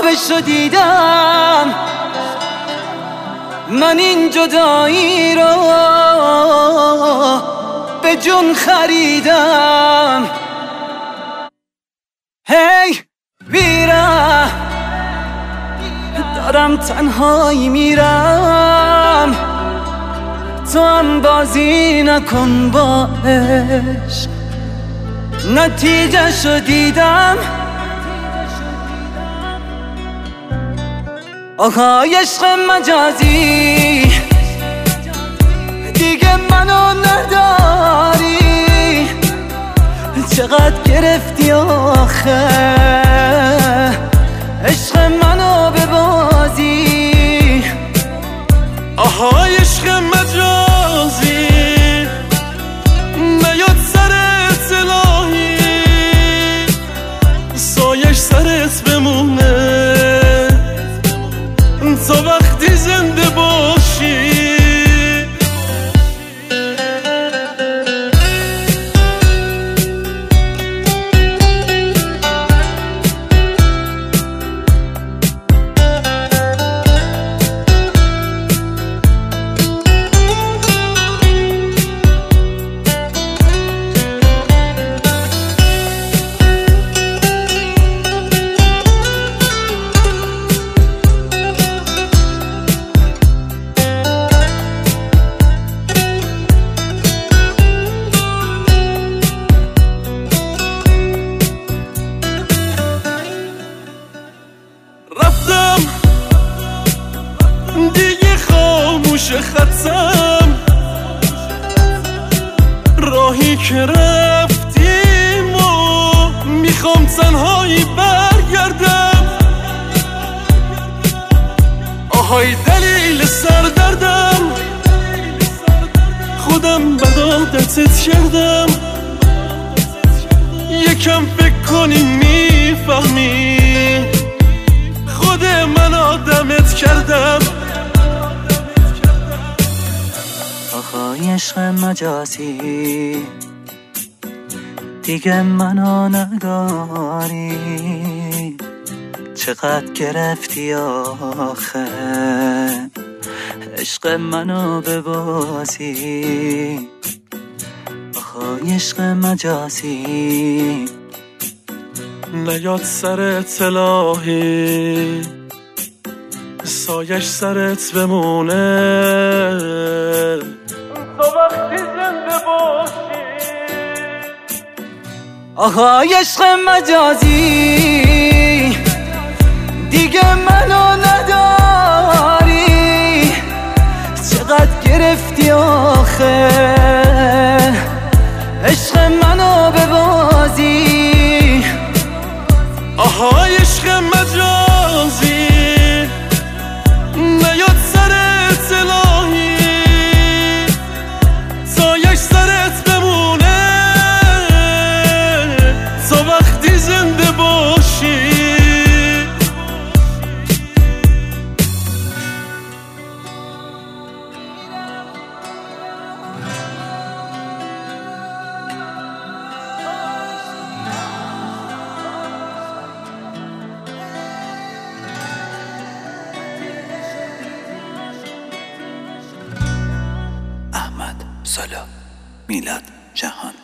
خوابشو دیدم، من این جدایی رو به جون خریدم. هی بیرم، دارم تنهایی میرم، تو هم بازی نکن با عشق. نتیجه شو دیدم، آهای عشق مجازی، دیگه منو نداری. چقدر گرفتی آخه عشق منو به بازی. آهای عشق مجازی، نیاد سرت الهی، سایش سرت بمونه تا وقتی زنده باشی. رفتم دیگه خاموش خطم، راهی که رفتیم و میخوام تنهایی برگردم. آهای دلیل سردردم، خودم بد عادتت کردم. یکم فکر کنی میفهمی خود من آدمت کردم. آهای عشق مجازی، دیگه منو نداری. چقدر گرفتی آخه عشق منو به بازی. آهای عشق مجازی، نیاد سرت الهی، سایش سرت بمونه تا وقتی زنده باشی. آهای عشق مجازی، دیگه منو نداری. چقدر گرفتی آخه عشق منو به بازی. آهای عشق مجازی، نیاد سرت الهی، سایش سرت بمونه تا وقتی زنده باشی. احمد سالا، میلاد جهان.